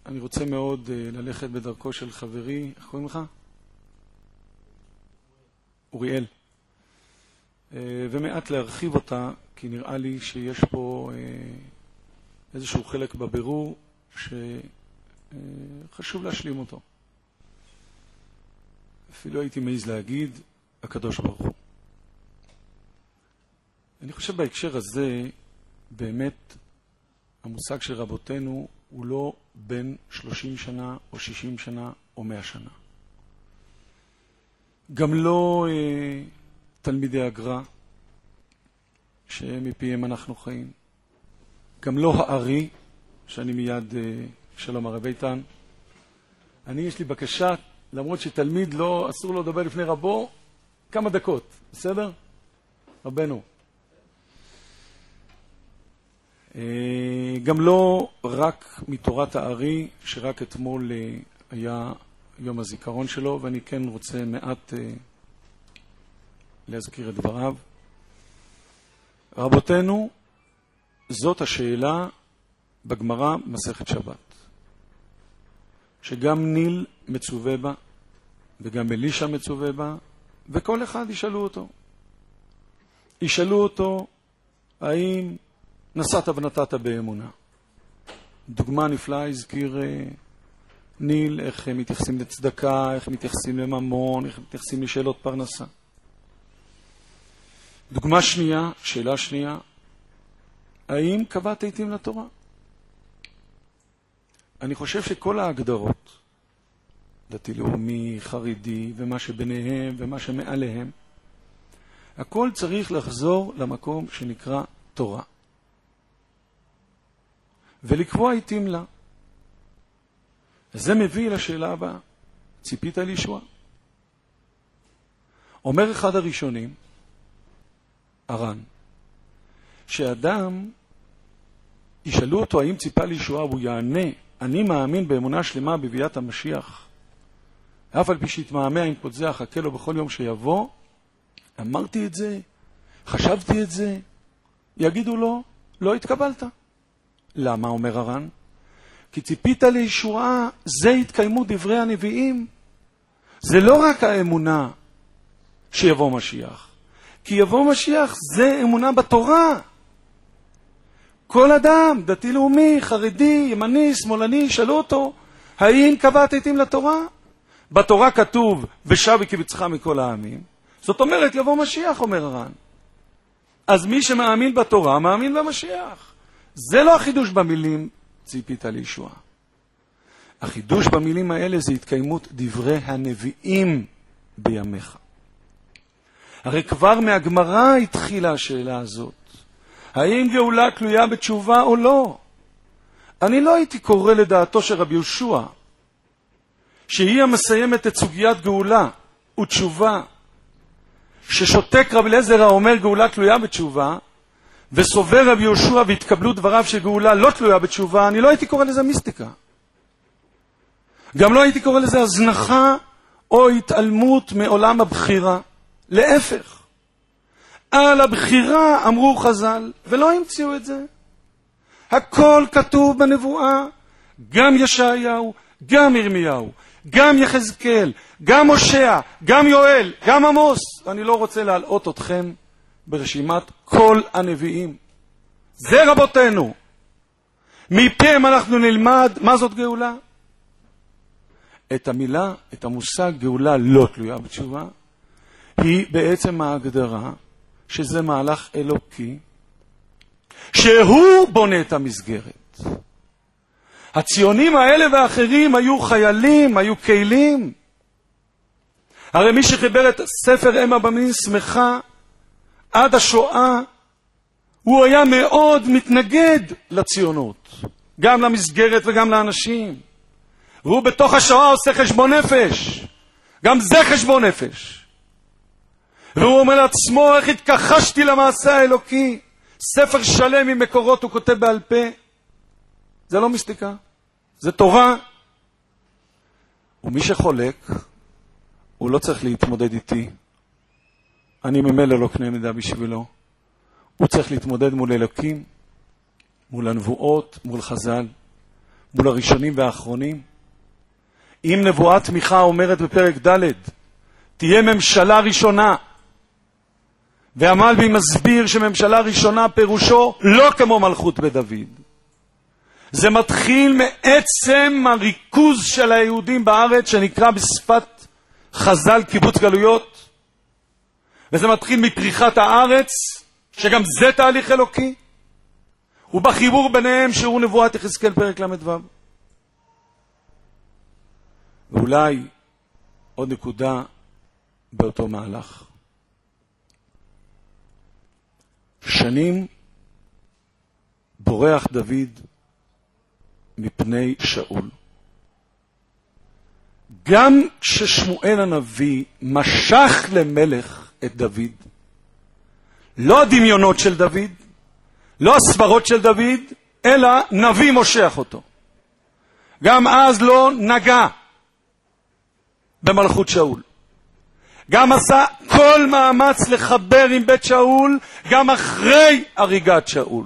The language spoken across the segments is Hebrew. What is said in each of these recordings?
אני רוצה מאוד ללכת בדרכו של חברי, איך קוראים לך? אוריאל. ומעט להרחיב אותה, כי נראה לי שיש פה איזשהו חלק בבירור שחשוב להשלים אותו. אפילו הייתי מעז להגיד, הקדוש ברוך הוא. אני חושב בהקשר הזה, באמת, המושג של רבותינו הוא לא בין 30 שנה או 60 שנה או 100 שנה. גם לא תלמידי הגר"א, שמפיהם אנחנו חיים. גם לא הארי, שאני מיד שלום הרב איתן. יש לי בקשה, למרות שתלמיד לא, אסור לו לדבר לפני רבו, כמה דקות, בסדר? רבנו. גם לא רק מתורת הארי, שרק אתמול היה יום הזיכרון שלו, ואני כן רוצה מעט להזכיר את דבריו. רבותינו, זאת השאלה בגמרא מסכת שבת, שגם ניל מצווה בה, וגם אלישע מצווה בה, וכל אחד ישאלו אותו. ישאלו אותו, האם נשאת ונתת באמונה? דוגמה נפלאה הזכיר ניל, איך הם מתייחסים לצדקה, איך הם מתייחסים לממון, איך הם מתייחסים לשאלות פרנסה. דוגמה שנייה, שאלה שנייה, האם קבעת עיתים לתורה? אני חושב שכל ההגדרות, דתי לאומי, חרדי, ומה שביניהם ומה שמעליהם, הכל צריך לחזור למקום שנקרא תורה. ולקבוע עיתים לה. זה מביא לשאלה הבאה. ציפית לישועה? אומר אחד הראשונים, הר"ן, שאדם, ישאלו אותו האם ציפה לישועה, והוא יענה, אני מאמין באמונה שלמה בביאת המשיח. אף על פי שהתמהמה עם פוצע, חכה לו בכל יום שיבוא, אמרתי את זה, חשבתי את זה, יגידו לו, לא התקבלת. למה, אומר הר"ן? כי ציפית לישועה, זה התקיימו דברי הנביאים. זה לא רק האמונה שיבוא משיח. כי יבוא משיח זה אמונה בתורה. כל אדם, דתי לאומי, חרדי, ימני, שמאלני, שאלו אותו, האם קבעת עיתים לתורה? בתורה כתוב, ושב וקבצך מכל העמים. זאת אומרת, יבוא משיח, אומר הר"ן. אז מי שמאמין בתורה, מאמין במשיח. זה לא החידוש במילים, ציפית לישועה. החידוש במילים האלה זה התקיימות דברי הנביאים בימיך. הרי כבר מהגמרא התחילה השאלה הזאת. האם גאולה תלויה בתשובה או לא? אני לא הייתי קורא לדעתו של רבי יהושע, שהיא המסיימת את סוגיית גאולה ותשובה, ששותק רבי אליעזר האומר גאולה תלויה בתשובה, וסובר רבי יהושע והתקבלו דבריו שגאולה לא תלויה בתשובה, אני לא הייתי קורא לזה מיסטיקה. גם לא הייתי קורא לזה הזנחה או התעלמות מעולם הבחירה. להפך. על הבחירה אמרו חז"ל, ולא המציאו את זה. הכל כתוב בנבואה, גם ישעיהו, גם ירמיהו, גם יחזקאל, גם הושע, גם יואל, גם עמוס. אני לא רוצה להלאות אתכם ברשימת כל הנביאים. זה רבותינו. מפיהם אנחנו נלמד מה זאת גאולה. את המילה, את המושג גאולה לא תלויה בתשובה, היא בעצם ההגדרה שזה מהלך אלוקי, שהוא בונה את המסגרת. הציונים האלה ואחרים היו חיילים, היו כלים. הרי מי שחיבר את ספר אם הבנים שמחה עד השואה, הוא היה מאוד מתנגד לציונות, גם למסגרת וגם לאנשים. והוא בתוך השואה עושה חשבון נפש, גם זה חשבון נפש. והוא אומר לעצמו, איך התכחשתי למעשה האלוקי. ספר שלם עם מקורות הוא כותב בעל פה. זה לא מיסטיקה, זה תורה. ומי שחולק, הוא לא צריך להתמודד איתי. אני ממילא לא קנה מידה בשבילו. הוא צריך להתמודד מול אלוקים, מול הנבואות, מול חז"ל, מול הראשונים והאחרונים. אם נבואת תמיכה אומרת בפרק ד' תהיה ממשלה ראשונה, והמלבי מסביר שממשלה ראשונה פירושו לא כמו מלכות בדוד. זה מתחיל מעצם הריכוז של היהודים בארץ שנקרא בשפת חז"ל קיבוץ גלויות, וזה מתחיל מפריחת הארץ שגם זה תהליך אלוקי, ובחיבור ביניהם שהוא נבואת יחזקאל פרק ל"ו. ואולי עוד נקודה באותו מהלך. שנים בורח דוד מפני שאול. גם כששמואל הנביא משך למלך את דוד, לא הדמיונות של דוד, לא הסברות של דוד, אלא נביא מושך אותו. גם אז לא נגע במלכות שאול. גם עשה כל מאמץ לחבר עם בית שאול, גם אחרי הריגת שאול.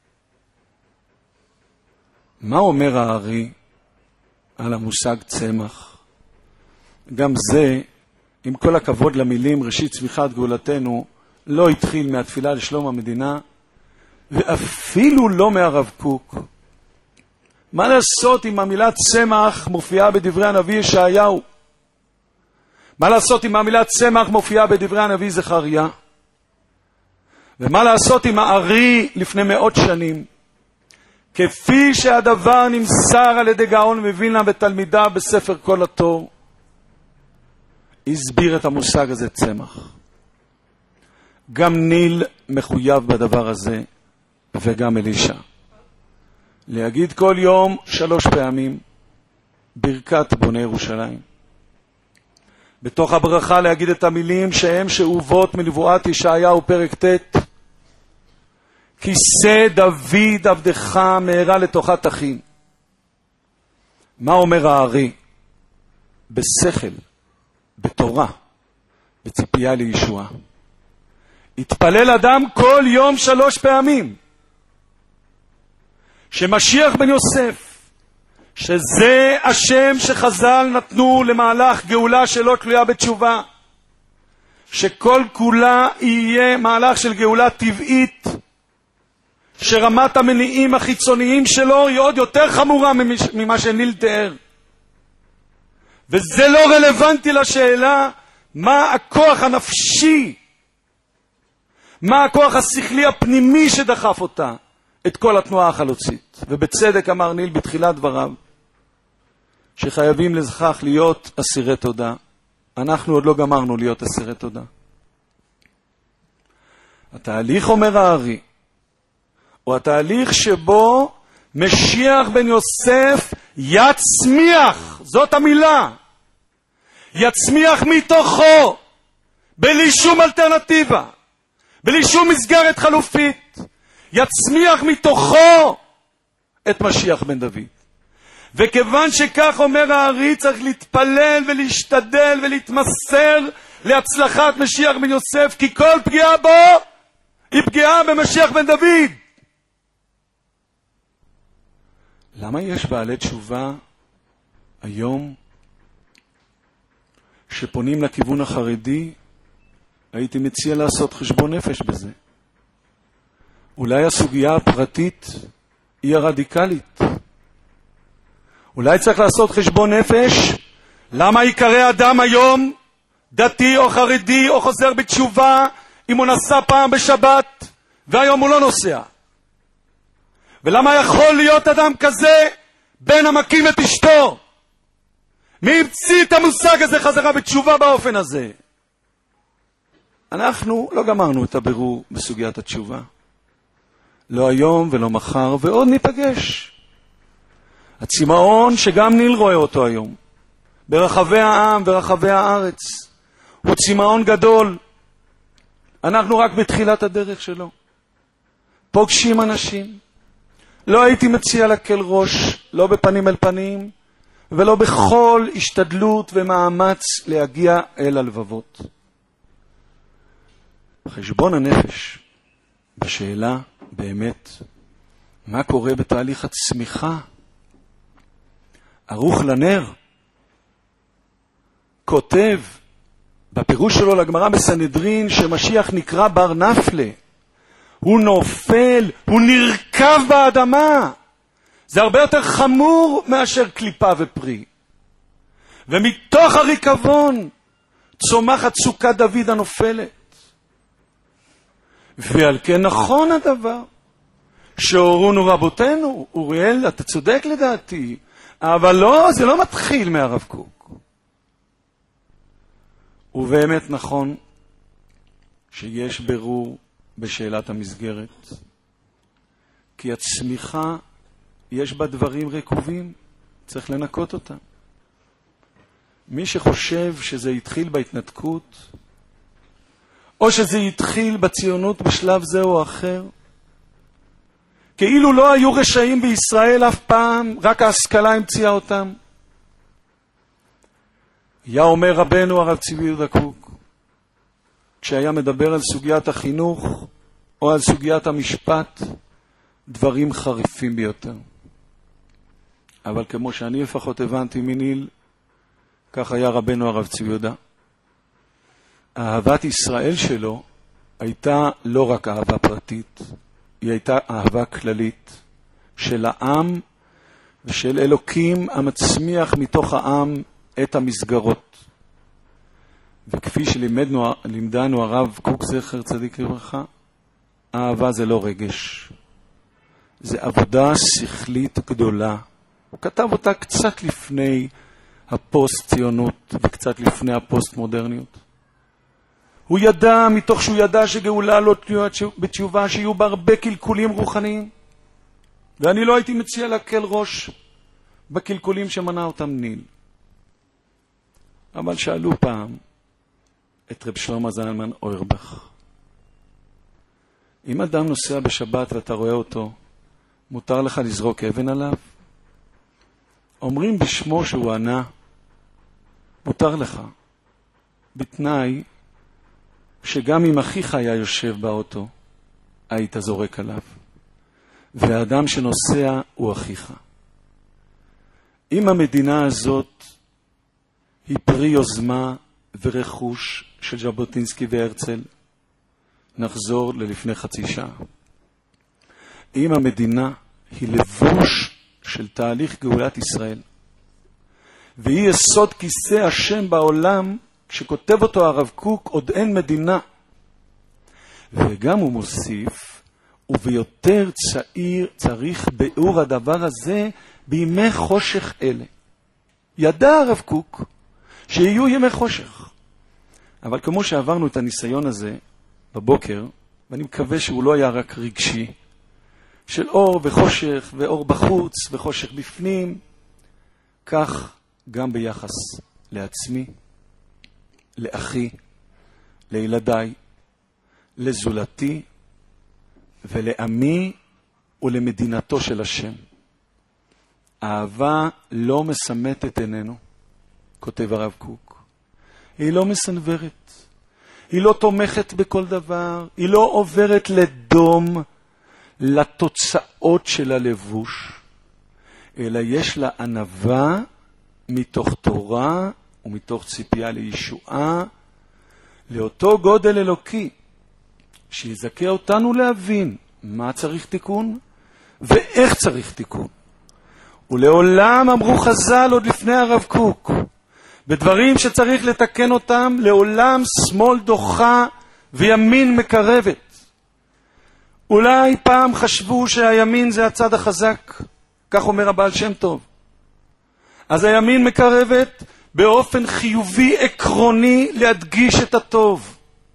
מה אומר הארי על המושג צמח? גם זה, עם כל הכבוד למילים ראשית צמיחת גאולתנו, לא התחיל מהתפילה לשלום המדינה, ואפילו לא מהרב קוק. מה לעשות אם המילה צמח מופיעה בדברי הנביא ישעיהו? מה לעשות אם המילה צמח מופיעה בדברי הנביא זכריה? ומה לעשות אם הארי לפני מאות שנים, כפי שהדבר נמסר על ידי גאון מווילנה ותלמידיו בספר כל התור, הסביר את המושג הזה צמח. גם ניל מחויב בדבר הזה, וגם אלישע. להגיד כל יום 3 פעמים ברכת בוני ירושלים. בתוך הברכה להגיד את המילים שהם שאובות מנבואת ישעיהו פרק ט', כיסא דוד עבדך מהרה לתוכה תכין. מה אומר הארי? בשכל, בתורה, בציפייה לישועה. התפלל אדם כל יום 3 פעמים. שמשיח בן יוסף, שזה השם שחז"ל נתנו למהלך גאולה שלא תלויה בתשובה, שכל כולה יהיה מהלך של גאולה טבעית, שרמת המניעים החיצוניים שלו היא עוד יותר חמורה ממה שניל תיאר. וזה לא רלוונטי לשאלה מה הכוח הנפשי, מה הכוח השכלי הפנימי שדחף אותה, את כל התנועה החלוצית. ובצדק אמר ניל בתחילת דבריו, שחייבים לכך להיות אסירי תודה. אנחנו עוד לא גמרנו להיות אסירי תודה. התהליך, אומר הארי, הוא התהליך שבו משיח בן יוסף יצמיח, זאת המילה, יצמיח מתוכו, בלי שום אלטרנטיבה, בלי שום מסגרת חלופית, יצמיח מתוכו את משיח בן דוד. וכיוון שכך, אומר הארי, צריך להתפלל ולהשתדל ולהתמסר להצלחת משיח בן יוסף, כי כל פגיעה בו היא פגיעה במשיח בן דוד. למה יש בעלי תשובה היום שפונים לכיוון החרדי? הייתי מציע לעשות חשבון נפש בזה. אולי הסוגיה הפרטית היא הרדיקלית. אולי צריך לעשות חשבון נפש למה יקרא אדם היום, דתי או חרדי או חוזר בתשובה, אם הוא נסע פעם בשבת והיום הוא לא נוסע. ולמה יכול להיות אדם כזה בין המקים את אשתו? מי המציא את המושג הזה חזרה בתשובה באופן הזה? אנחנו לא גמרנו את הבירור בסוגיית התשובה. לא היום ולא מחר, ועוד ניפגש. הצמאון שגם ניל רואה אותו היום, ברחבי העם ורחבי הארץ, הוא צמאון גדול. אנחנו רק בתחילת הדרך שלו. פוגשים אנשים. לא הייתי מציע לקל ראש, לא בפנים אל פנים, ולא בכל השתדלות ומאמץ להגיע אל הלבבות. חשבון הנפש בשאלה באמת מה קורה בתהליך הצמיחה ערוך לנר, כותב בפירוש שלו לגמרא בסנהדרין שמשיח נקרא בר נפלה. הוא נופל, הוא נרכב באדמה. זה הרבה יותר חמור מאשר קליפה ופרי. ומתוך הריקבון צומחת סוכת דוד הנופלת. ועל כן נכון הדבר שהורונו רבותינו. אוריאל, אתה צודק לדעתי, אבל לא, זה לא מתחיל מהרב קוק. ובאמת נכון שיש ברור בשאלת המסגרת, כי הצמיחה יש בה דברים רקובים, צריך לנקות אותם. מי שחושב שזה התחיל בהתנתקות, או שזה התחיל בציונות בשלב זה או אחר, כאילו לא היו רשעים בישראל אף פעם, רק ההשכלה המציאה אותם. היה אומר רבנו הרב צבי יהודה קוק, כשהיה מדבר על סוגיית החינוך או על סוגיית המשפט, דברים חריפים ביותר. אבל כמו שאני לפחות הבנתי מניל, כך היה רבנו הרב צבי יהודה. אהבת ישראל שלו הייתה לא רק אהבה פרטית, היא הייתה אהבה כללית של העם ושל אלוקים המצמיח מתוך העם את המסגרות. וכפי שלימדנו הרב קוק זכר צדיק לברכה, אהבה זה לא רגש, זה עבודה שכלית גדולה. הוא כתב אותה קצת לפני הפוסט ציונות וקצת לפני הפוסט מודרניות. הוא ידע, מתוך שהוא ידע שגאולה לא תלויה בתשובה, שיהיו בה הרבה קלקולים רוחניים. ואני לא הייתי מציע להקל ראש בקלקולים שמנע אותם ניל. אבל שאלו פעם את רב שלמה זלמן אוירבך, אם אדם נוסע בשבת ואתה רואה אותו, מותר לך לזרוק אבן עליו? אומרים בשמו שהוא ענה, מותר לך, בתנאי שגם אם אחיך היה יושב באוטו, היית זורק עליו. והאדם שנוסע הוא אחיך. אם המדינה הזאת היא פרי יוזמה ורכוש של ז'בוטינסקי והרצל, נחזור ללפני חצי שעה. אם המדינה היא לבוש של תהליך גאולת ישראל, והיא יסוד כיסא השם בעולם, כשכותב אותו הרב קוק, עוד אין מדינה. וגם הוא מוסיף, וביותר צעיר צריך ביאור הדבר הזה בימי חושך אלה. ידע הרב קוק שיהיו ימי חושך. אבל כמו שעברנו את הניסיון הזה בבוקר, ואני מקווה שהוא לא היה רק רגשי, של אור וחושך, ואור בחוץ וחושך בפנים, כך גם ביחס לעצמי, לאחי, לילדיי, לזולתי ולעמי ולמדינתו של השם. אהבה לא מסמאת עינינו, כותב הרב קוק. היא לא מסנוורת, היא לא תומכת בכל דבר, היא לא עוברת לדום לתוצאות של הלבוש, אלא יש לה ענווה מתוך תורה ומתוך ציפייה לישועה, לאותו גודל אלוקי, שיזכה אותנו להבין מה צריך תיקון ואיך צריך תיקון. ולעולם אמרו חז"ל עוד לפני הרב קוק, בדברים שצריך לתקן אותם, לעולם שמאל דוחה וימין מקרבת. אולי פעם חשבו שהימין זה הצד החזק, כך אומר הבעל שם טוב. אז הימין מקרבת באופן חיובי עקרוני להדגיש את הטוב.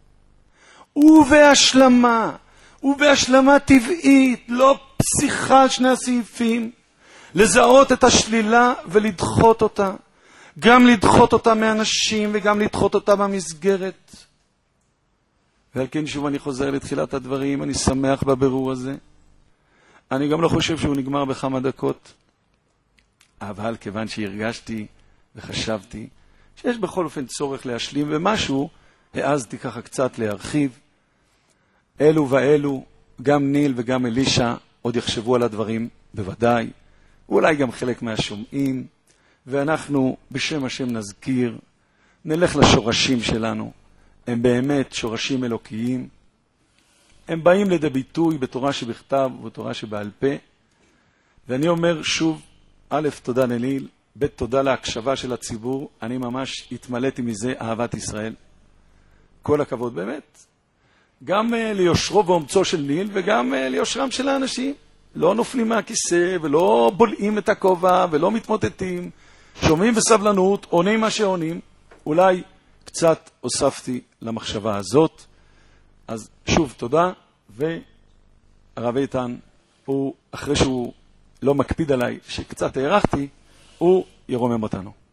ובהשלמה טבעית, לא פסיכה על שני הסעיפים, לזהות את השלילה ולדחות אותה. גם לדחות אותה מאנשים וגם לדחות אותה במסגרת. ועל כן שוב אני חוזר לתחילת הדברים, אני שמח בבירור הזה. אני גם לא חושב שהוא נגמר בכמה דקות. אבל כיוון שהרגשתי וחשבתי שיש בכל אופן צורך להשלים ומשהו, העזתי ככה קצת להרחיב. אלו ואלו, גם ניל וגם אלישה, עוד יחשבו על הדברים בוודאי. אולי גם חלק מהשומעים. ואנחנו בשם השם נזכיר, נלך לשורשים שלנו. הם באמת שורשים אלוקיים. הם באים לידי ביטוי בתורה שבכתב ובתורה שבעל פה. ואני אומר שוב, א', תודה לאליל, ב', תודה להקשבה של הציבור. אני ממש התמלאתי מזה אהבת ישראל. כל הכבוד באמת. גם ליושרו ואומצו של ניל וגם ליושרם של האנשים. לא נופלים מהכיסא ולא בולעים את הכובע ולא מתמוטטים. שומעים בסבלנות, עונים מה שעונים. אולי קצת הוספתי למחשבה הזאת. אז שוב תודה, והרב איתן, הוא אחרי שהוא לא מקפיד עליי שקצת הערכתי, הוא ירומם אותנו.